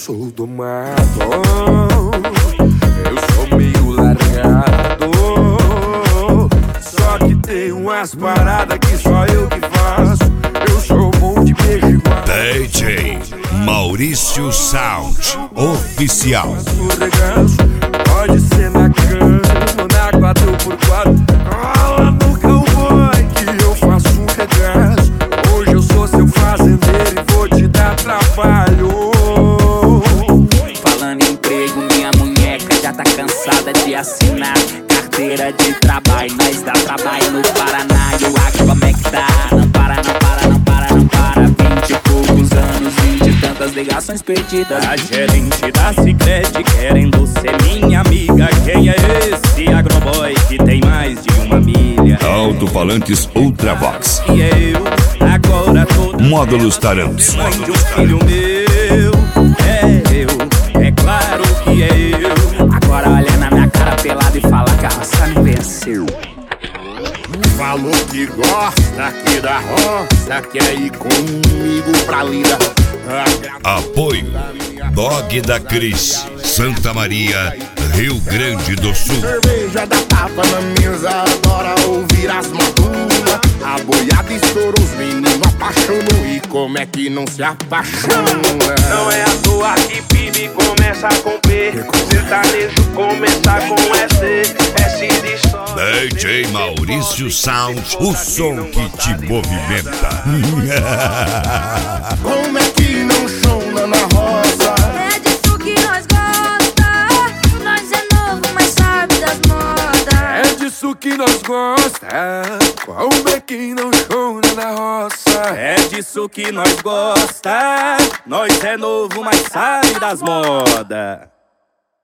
sou domado, eu sou meio largado. Só que tem umas paradas que só eu que faço. Eu sou bom de beijo igual DJ Maurício Sound Oficial. Pode ser na cama, na 4x4. Cola no cowboy que eu faço um regaço. Hoje eu sou seu fazendeiro e vou te dar trabalho. Falando em emprego, minha munheca já tá cansada de assinar carteira de trabalho. Nós dá trabalho no Paraná e o Acre como é que tá? Não para, não para, não para, não para. 20 e poucos anos, 20 e tantas ligações perdidas. A gerente da Sicredi querendo ser minha amiga. Quem é esse agroboy que tem mais de uma milha? Alto-falantes Ultravox. E eu, agora toda Módulos Taramps. mãe de um filho meu. É eu, é claro que é eu. Agora olha na minha cara pelada e fala que a raça me venceu. Falou que gosta aqui da roça, quer ir comigo pra lida. Apoio Dog da Cris, Santa Maria, Rio Grande do Sul. Cerveja da tapa na mesa, adora ouvir as madulas. A boiada estourou, os meninos apaixonou. E como é que não se apaixona? Não é à toa que PIB começa com P, sertanejo começa com S, S de sol. DJ Maurício Sound, o som que te movimenta. Como é que não chona na roça? É disso que nós gosta. Nós é novo, mas sabe das modas. É disso que nós gosta. Como é que não chona na roça? É disso que nós gosta. Nós é novo, mas sabe das modas.